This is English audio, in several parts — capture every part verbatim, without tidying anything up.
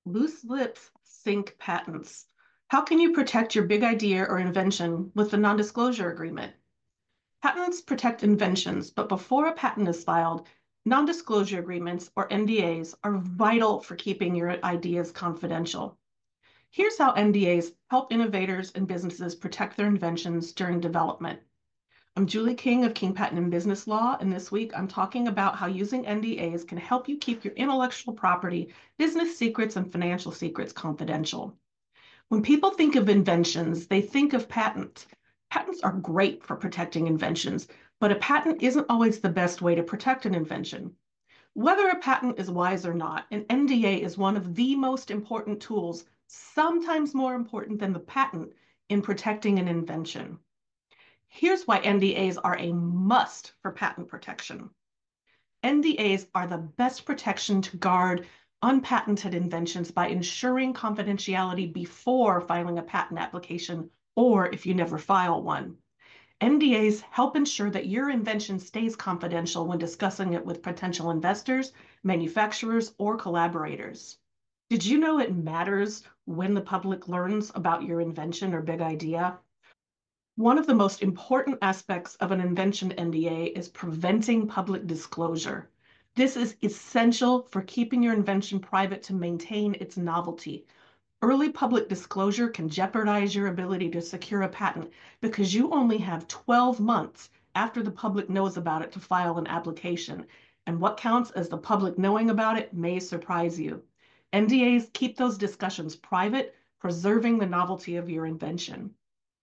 Loose lips sink patents. How can you protect your big idea or invention with the non-disclosure agreement? Patents protect inventions, but before a patent is filed, non-disclosure agreements or N D As are vital for keeping your ideas confidential. Here's how N D As help innovators and businesses protect their inventions during development. I'm Julie King of King Patent and Business Law, and this week I'm talking about how using N D As can help you keep your intellectual property, business secrets, and financial secrets confidential. When people think of inventions, they think of patents. Patents are great for protecting inventions, but a patent isn't always the best way to protect an invention. Whether a patent is wise or not, an N D A is one of the most important tools, sometimes more important than the patent, in protecting an invention. Here's why N D As are a must for patent protection. N D As are the best protection to guard unpatented inventions by ensuring confidentiality before filing a patent application or if you never file one. N D As help ensure that your invention stays confidential when discussing it with potential investors, manufacturers, or collaborators. Did you know it matters when the public learns about your invention or big idea? One of the most important aspects of an invention N D A is preventing public disclosure. This is essential for keeping your invention private to maintain its novelty. Early public disclosure can jeopardize your ability to secure a patent because you only have twelve months after the public knows about it to file an application, and what counts as the public knowing about it may surprise you. N D As keep those discussions private, preserving the novelty of your invention.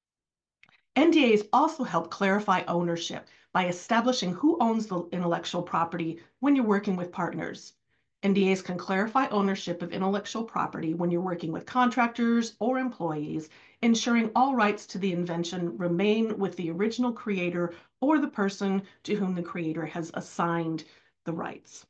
N D As also help clarify ownership by establishing who owns the intellectual property when you're working with partners. N D As can clarify ownership of intellectual property when you're working with contractors or employees, ensuring all rights to the invention remain with the original creator or the person to whom the creator has assigned the rights.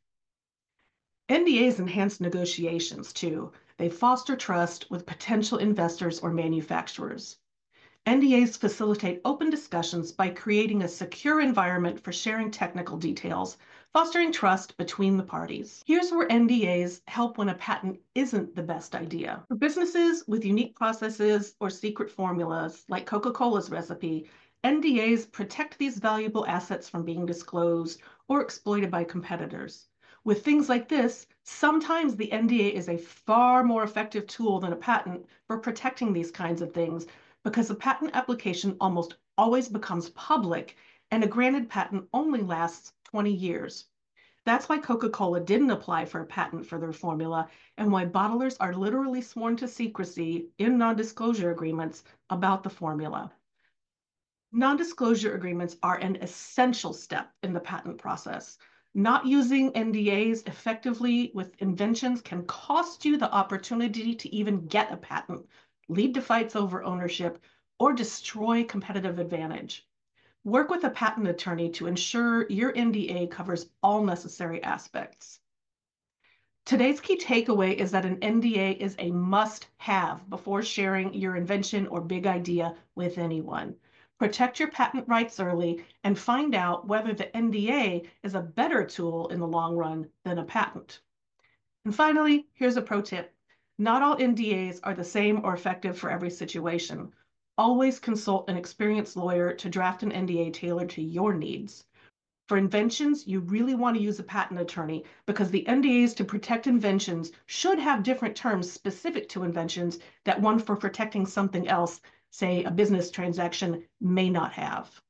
N D As enhance negotiations too. They foster trust with potential investors or manufacturers. N D As facilitate open discussions by creating a secure environment for sharing technical details, fostering trust between the parties. Here's where N D As help when a patent isn't the best idea. For businesses with unique processes or secret formulas, like Coca-Cola's recipe, N D As protect these valuable assets from being disclosed or exploited by competitors. With things like this, sometimes the N D A is a far more effective tool than a patent for protecting these kinds of things because a patent application almost always becomes public and a granted patent only lasts twenty years. That's why Coca-Cola didn't apply for a patent for their formula and why bottlers are literally sworn to secrecy in non-disclosure agreements about the formula. Non-disclosure agreements are an essential step in the patent process. Not using N D As effectively with inventions can cost you the opportunity to even get a patent, lead to fights over ownership, or destroy competitive advantage. Work with a patent attorney to ensure your N D A covers all necessary aspects. Today's key takeaway is that an N D A is a must-have before sharing your invention or big idea with anyone. Protect your patent rights early and find out whether the N D A is a better tool in the long run than a patent. And finally, here's a pro tip. Not all N D As are the same or effective for every situation. Always consult an experienced lawyer to draft an N D A tailored to your needs. For inventions, you really want to use a patent attorney because the N D As to protect inventions should have different terms specific to inventions that one for protecting something else, say a business transaction, may not have.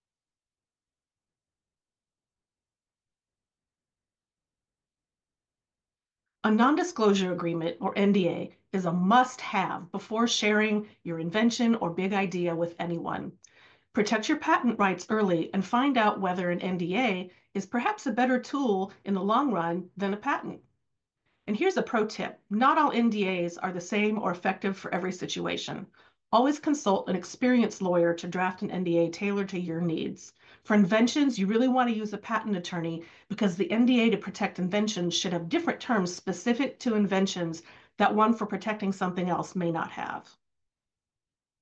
A non-disclosure agreement, or N D A, is a must-have before sharing your invention or big idea with anyone. Protect your patent rights early and find out whether an N D A is perhaps a better tool in the long run than a patent. And here's a pro tip. Not all N D As are the same or effective for every situation. Always consult an experienced lawyer to draft an N D A tailored to your needs. For inventions, you really want to use a patent attorney because the N D A to protect inventions should have different terms specific to inventions that one for protecting something else may not have.